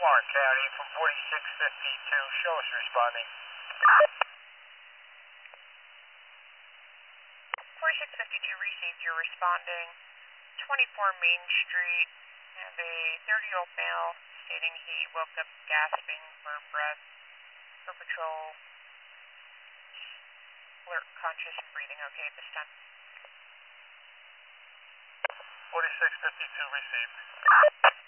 Warren County from 4652. Show us responding. 4652 received. You're responding. 24 Main Street. Have a 30-year-old male stating he woke up gasping for breath. For patrol. Alert, conscious, and breathing okay at this time. 4652 received.